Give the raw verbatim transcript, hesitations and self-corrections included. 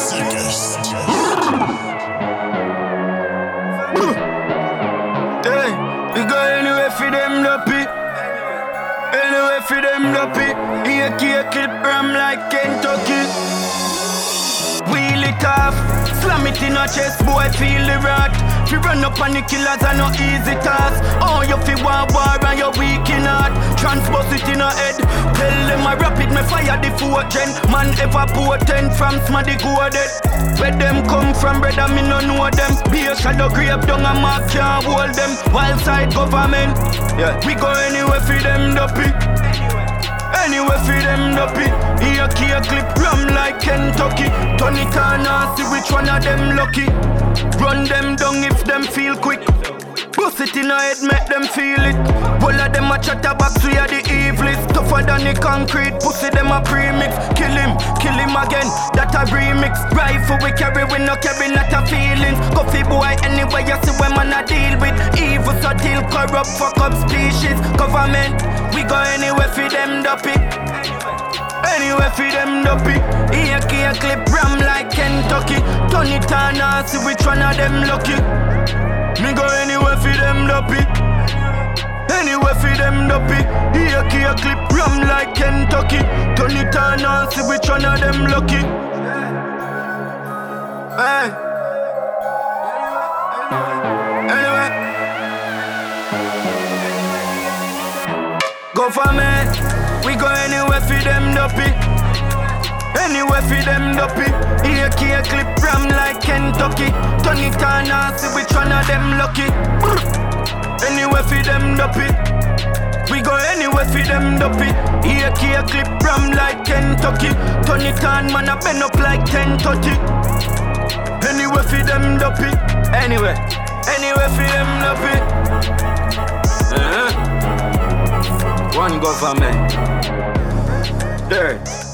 Hey, we go anywhere for them duppy. Anywhere for them duppy. Here key clip ram like Kentucky. Wheel it off, slam it in a chest, boy feel the rot. Fi run up on the killers are no easy task. Oh, you fi want war and you weak in heart. Transpose it in a head. Tell them I rap it, me fire the fourth gen. Man ever potent from smaddy go dead. Where them come from, brother, me no know them. Be a shadow grave down a mark can't hold them. Wild side government, yeah. We go anywhere for them duppy. Anywhere for them duppy. Here key a clip ram like Kentucky. Turn it on and see which one of them lucky. Run them down if them feel quick. Bust it in a head, make them feel it. All of them a chatterbox, we are the evilest. Tougher than the concrete, pussy them a premix. Kill him, kill him again, that a remix. Rifle we carry, we no carry not a feelings. Coffee boy, anyway you see when man a deal with. Evil so till corrupt, fuck up species. Government, we go anywhere for them duppy. Anywhere for them duppy. Here key a clip ram like Kentucky. Turn it on and see which one of them lucky. Me go anywhere for them duppy. Anywhere for them duppy. Here key a clip ram like Kentucky. Turn it on and see which one of them lucky. Hey. Anyway. Government, we go anywhere for them duppy. Anywhere for them duppy. Here key a clip ram like Kentucky. Turn it on and see which one of them lucky. Anywhere for them duppy. We go anywhere for them duppy. Here key a clip ram like Kentucky. Turn it on, man, I bend up like ten thirty. Anywhere for them duppy. Anywhere, anywhere for them duppy. uh-huh. One government. There.